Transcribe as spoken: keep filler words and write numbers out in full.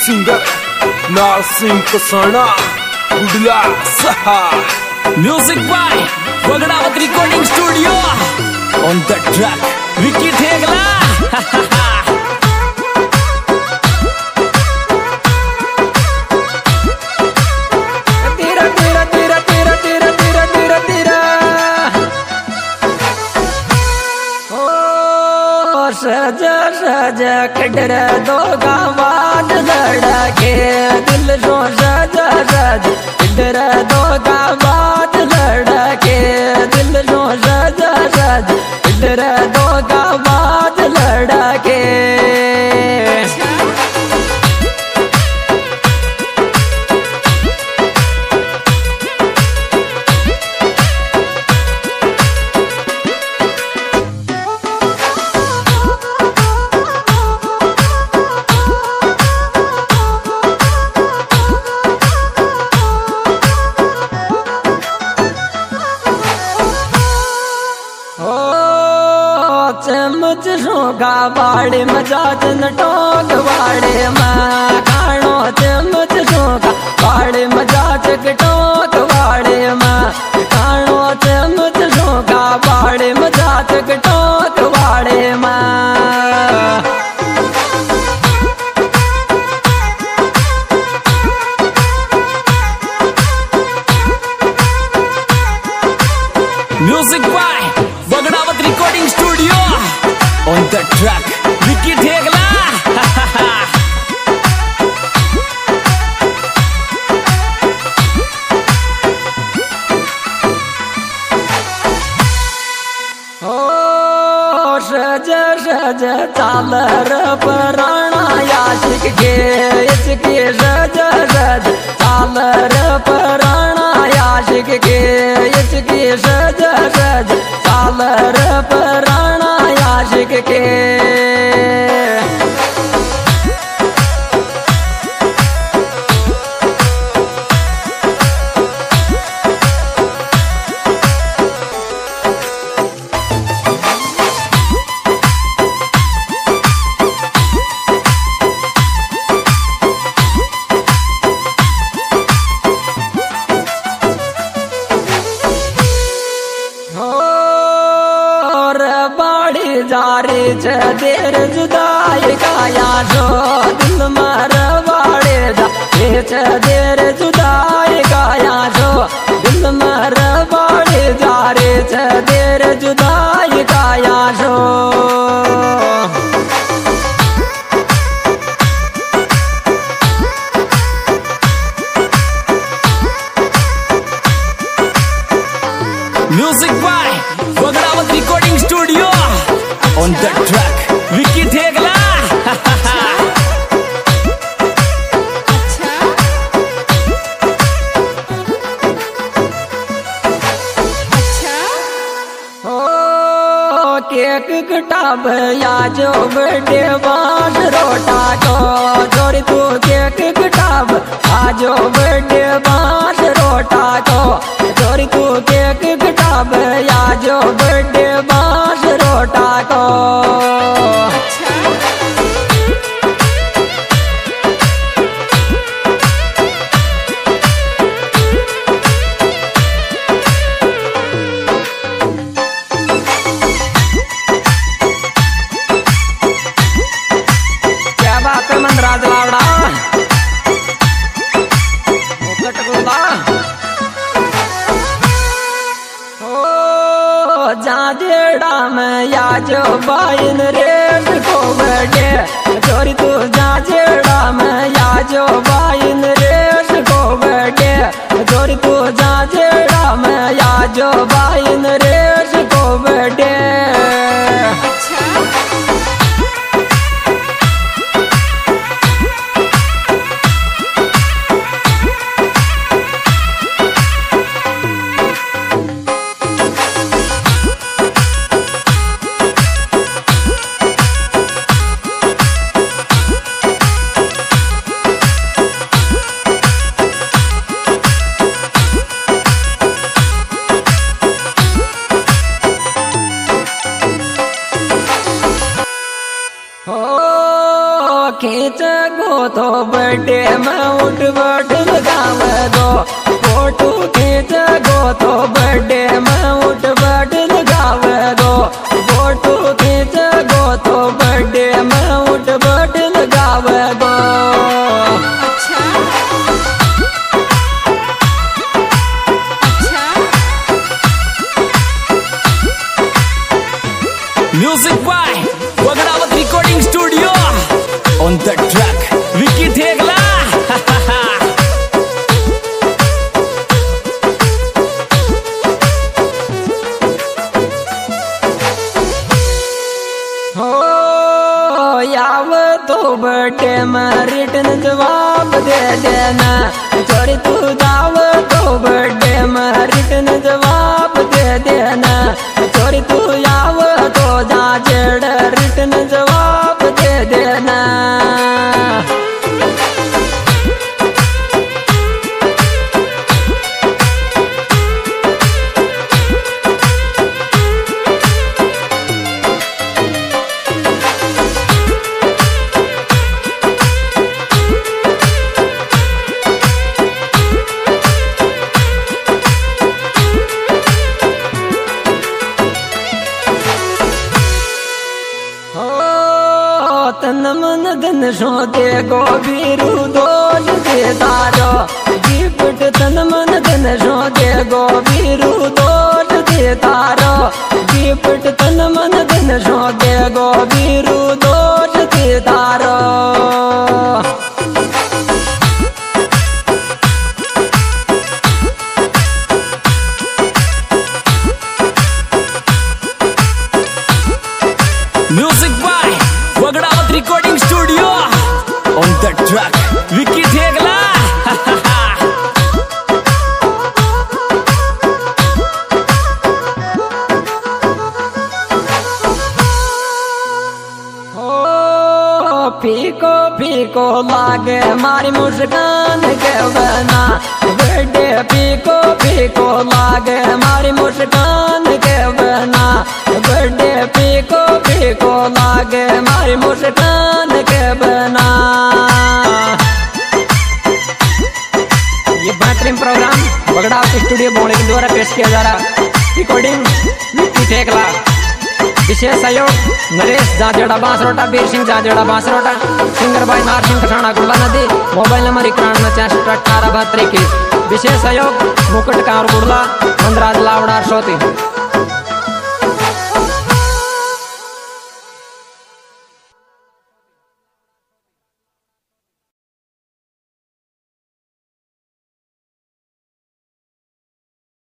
Singer नारसिंह कसाना गुडला सहा music by Bagdawat recording studio on the track Vicky Thegla सजा सजा कडर दो गावाद लड़के दिल सो सजा सजा कडर दो गावाद लड़के दिल सो सजा सजा कडर दो गावाद लड़के चमच सोगा बाड़े मजाज नटोग बाड़े माँ खानो चमच सोगा बाड़े मजाज कटोग बाड़े माँ खानो चमच सोगा बाड़े मजाज कटोग बाड़े माँ music by Bagdawat recording studio on the track Vicky Thegla ओ सज सज चालर पराणा याशिक के इसके सज सज चालर पराणा याशिक के इसके सज सज चालर पराणा याशिक के जारे छ देर जुदाई काया जो दिल मार बाड़े जा छ देर जुदाई काया जो दिल मार बाड़े जारे छ देर जुदाई काया जो music by Bagdawat recording studio on the track Vicky Thegla cake कटाब या जो बर्थडे बांस रोटा को जोड़ी तू केक कटाब आजो बर्थडे बांस रोटा को जोड़ी तू केक कटाब या जो बर्थडे बांस रोटा को मंदराज लावड़ा ओ जा गो तो बर्थडे में उठ बैठ लगाव दो, फोटो खींच गो तो बर्थडे में उठ बैठ लगाव दो, फोटो खींच गो तो बर्थडे में उठ बैठ लगाव दो। Music by Wagrawat Recording Studio. On the track, Vicky Thegla. हो याव तो बर्थडे में रिटर्न जवाब दे देना, छोरी तू जाव तो बर्थडे में रिटर्न जवाब दे देना, छोरी तू याव तो जा जेड़ रिटर्न जवाब दे देना। तन मन धन सो दे गो बीरू दोष दे तारो, गिफ्ट तन मन धन सो दे गो बीरू दोष दे तारो, गिफ्ट तन मन धन सो दे गो बीरू दोष दे तारो। Music by Wagrawat Recording Studio. On the track, Vicky Thegla. फीको फीको लागे मारी मुस्कान के बना, बर्थडे फीको फीको लागे मारी मुस्कान के बना, बर्थडे फीको फीको लागे मारी मुस्कान के बना। ये बेहतरीन प्रोग्राम बगड़ावत स्टूडियो बोले के द्वारा पेश किया जा रहा। रिकॉर्डिंग विक्की थेगला, विशेष सहयोग नरेश जाजड़ा बांसरोटा, वीर सिंह जाजड़ा बांसरोटा, सिंगर भाई नार सिंह कठाना गुल्ला नदी, मोबाइल नंबर इक्यानवे छियासठ अठारह बहत्तर इक्कीस। विशेष सहयोग मुकुट कांवर गुड़ला, मंदराज लावड़ा सोती।